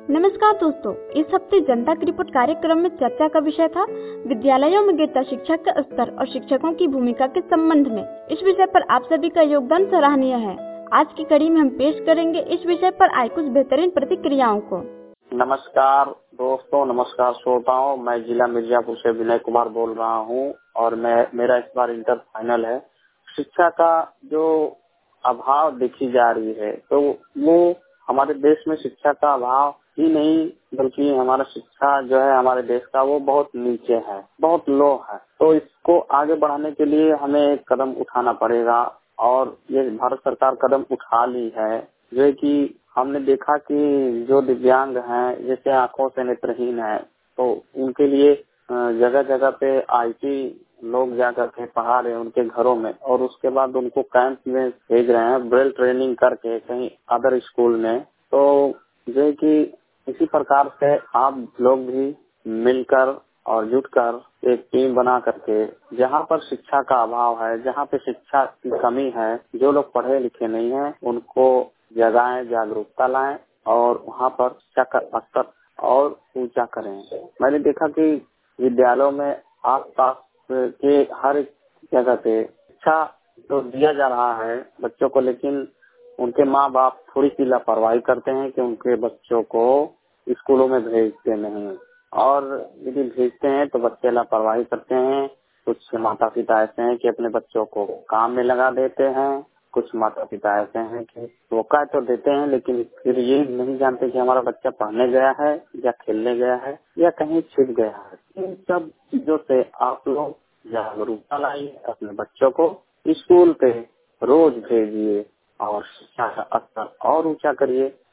नमस्कार दोस्तों, इस हफ्ते जनता की रिपोर्ट कार्यक्रम में चर्चा का विषय था विद्यालयों में गिरता शिक्षा का स्तर और शिक्षकों की भूमिका के संबंध में। इस विषय पर आप सभी का योगदान सराहनीय है। आज की कड़ी में हम पेश करेंगे इस विषय पर आए कुछ बेहतरीन प्रतिक्रियाओं को। नमस्कार दोस्तों, नमस्कार श्रोताओं। मैं जिला मिर्जापुर से विनय कुमार बोल रहा हूं और मेरा इस बार इंटर फाइनल है। शिक्षा का जो अभाव देखी जा रही है तो वो हमारे देश में शिक्षा का अभाव ही नहीं बल्कि हमारा शिक्षा जो है हमारे देश का वो बहुत नीचे है, बहुत लो है। तो इसको आगे बढ़ाने के लिए हमें एक कदम उठाना पड़ेगा और ये भारत सरकार कदम उठा ली है। जो कि हमने देखा कि जो दिव्यांग हैं, जैसे आंखों से नेत्रहीन है, तो उनके लिए जगह जगह पे आईटी लोग जाकर के पढ़ा रहे हैं उनके घरों में और उसके बाद उनको कैंप में भेज रहे हैं ब्रेल ट्रेनिंग करके कहीं अदर स्कूल में। तो जो है कि इसी प्रकार से आप लोग भी मिलकर और जुटकर एक टीम बना करके जहाँ पर शिक्षा का अभाव है, जहाँ पे शिक्षा की कमी है, जो लोग पढ़े लिखे नहीं हैं उनको जगाएं, जागरूकता लाएं और वहाँ पर शिक्षा का स्तर और ऊंचा करें। मैंने देखा कि विद्यालयों में आसपास के हर एक जगह पे शिक्षा तो दिया जा रहा है बच्चों को, लेकिन उनके माँ बाप थोड़ी सी लापरवाही करते हैं कि उनके बच्चों को स्कूलों में भेजते नहीं और यदि भेजते हैं तो बच्चे लापरवाही करते हैं। कुछ माता पिता ऐसे हैं कि अपने बच्चों को काम में लगा देते हैं, कुछ माता पिता ऐसे हैं कि मौका तो देते हैं लेकिन फिर ये नहीं जानते कि हमारा बच्चा पढ़ने गया है या खेलने गया है या कहीं छिप गया है। इन सब चीजों से आप लोग जागरूकता लाइए, अपने बच्चों को स्कूल पे रोज भेजिए और शिक्षा का स्तर और ऊंचा करिए।